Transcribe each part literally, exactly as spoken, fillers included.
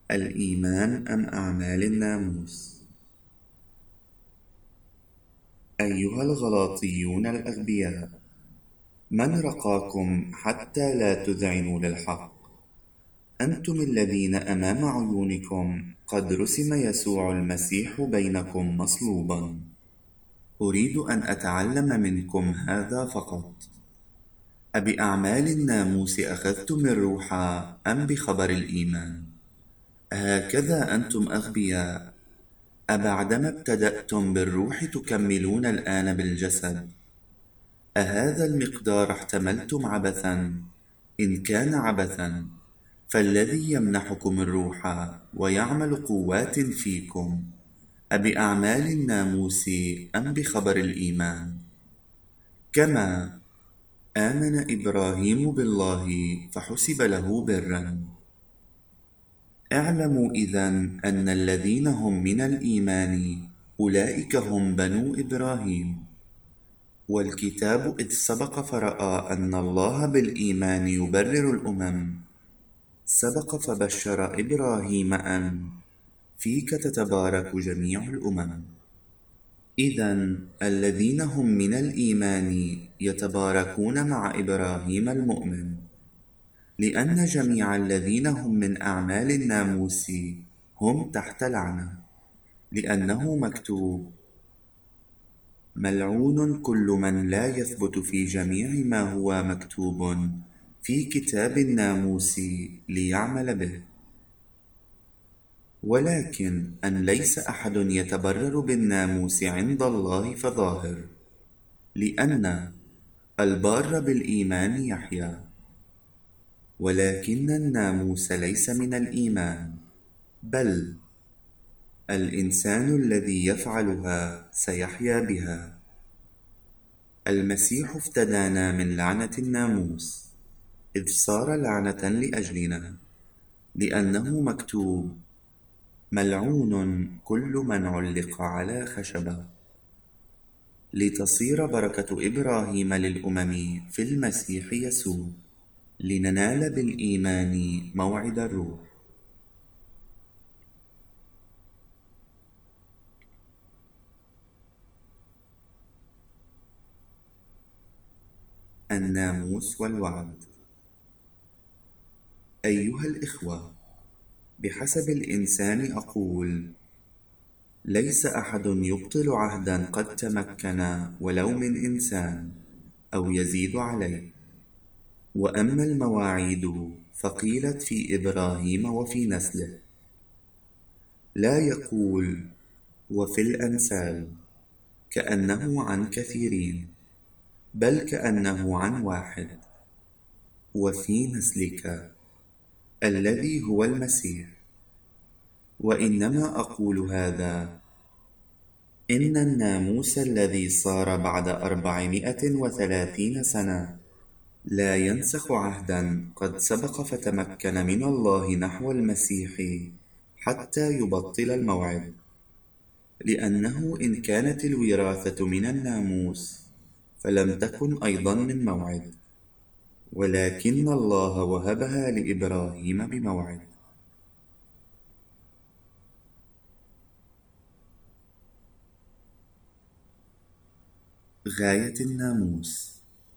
الإيمان أم أعمال الناموس؟ أيها الغلاطيون الأغبياء، من رقاكم حتى لا تذعنوا للحق؟ أنتم الذين أمام عيونكم قد رسم يسوع المسيح بينكم مصلوبا. أريد أن أتعلم منكم هذا فقط: أبأعمال الناموس أخذتم الروح أم بخبر الإيمان؟ هكذا أنتم أغبياء، أبعدما ابتدأتم بالروح تكملون الآن بالجسد؟ أهذا المقدار احتملتم عبثا؟ إن كان عبثا، فالذي يمنحكم الروح ويعمل قوات فيكم أبأعمال الناموس أم بخبر الإيمان؟ كما آمن إبراهيم بالله فحسب له برا. اعلموا إذن أن الذين هم من الإيمان أولئك هم بنو إبراهيم، والكتاب إذ سبق فرأى أن الله بالإيمان يبرر الأمم سبق فبشر إبراهيم أن فيك تتبارك جميع الأمم. إذن الذين هم من الإيمان يتباركون مع إبراهيم المؤمن، لأن جميع الذين هم من أعمال الناموس هم تحت لعنة، لأنه مكتوب: ملعون كل من لا يثبت في جميع ما هو مكتوب في كتاب الناموس ليعمل به. ولكن أن ليس أحد يتبرر بالناموس عند الله فظاهر، لأن البار بالإيمان يحيا. ولكن الناموس ليس من الإيمان، بل الإنسان الذي يفعلها سيحيا بها. المسيح افتدانا من لعنة الناموس، إذ صار لعنة لأجلنا، لأنه مكتوب: ملعون كل من علق على خشبة، لتصير بركة إبراهيم للأمم في المسيح يسوع، لننال بالإيمان موعد الروح. الناموس والوعد. أيها الإخوة، بحسب الإنسان أقول: ليس أحد يبطل عهدا قد تمكن ولو من إنسان أو يزيد عليه. وأما المواعيد فقيلت في إبراهيم وفي نسله، لا يقول وفي الأنسال كأنه عن كثيرين، بل كأنه عن واحد: وفي نسلك، الذي هو المسيح. وإنما أقول هذا إن الناموس الذي صار بعد أربعمائة وثلاثين سنة لا ينسخ عهدا قد سبق فتمكن من الله نحو المسيح حتى يبطل الموعد، لأنه إن كانت الوراثة من الناموس فلم تكن أيضا من موعد، ولكن الله وهبها لإبراهيم بموعد. غاية الناموس.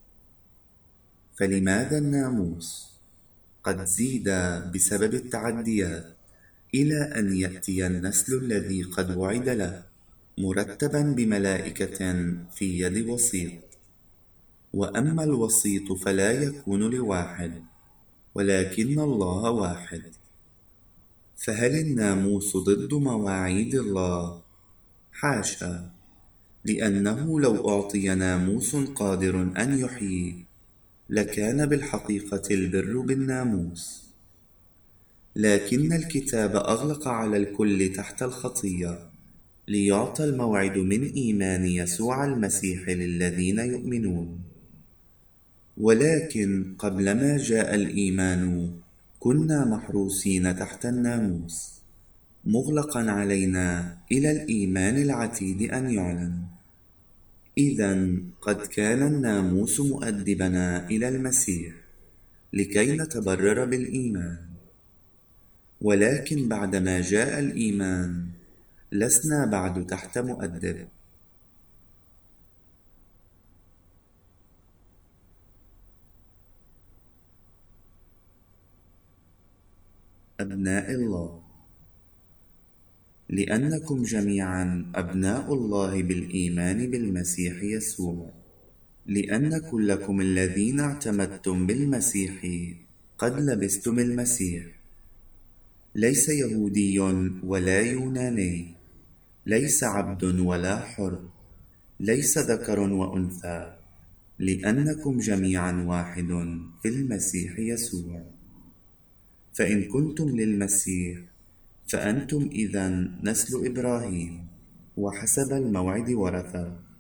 فلماذا الناموس قد زيد بسبب التعديات إلى أن يأتي النسل الذي قد وعد له مرتبا بملائكة في يد وسيط؟ وأما الوسيط فلا يكون لواحد، ولكن الله واحد. فهل الناموس ضد مواعيد الله؟ حاشا، لأنه لو أعطي ناموس قادر أن يحيي لكان بالحقيقة البر بالناموس. لكن الكتاب أغلق على الكل تحت الخطية ليعطى الموعد من إيمان يسوع المسيح للذين يؤمنون. ولكن قبلما جاء الإيمان كنا محروسين تحت الناموس، مغلقا علينا إلى الإيمان العتيد أن يعلن. إذن قد كان الناموس مؤدبنا إلى المسيح لكي نتبرر بالإيمان. ولكن بعدما جاء الإيمان لسنا بعد تحت مؤدب. أبناء الله، لأنكم جميعا أبناء الله بالإيمان بالمسيح يسوع، لأن كلكم الذين اعتمدتم بالمسيح قد لبستم المسيح، ليس يهودي ولا يوناني، ليس عبد ولا حر، ليس ذكر وأنثى، لأنكم جميعا واحد في المسيح يسوع. فإن كنتم للمسيح فأنتم إذن نسل إبراهيم وحسب الموعد ورثة.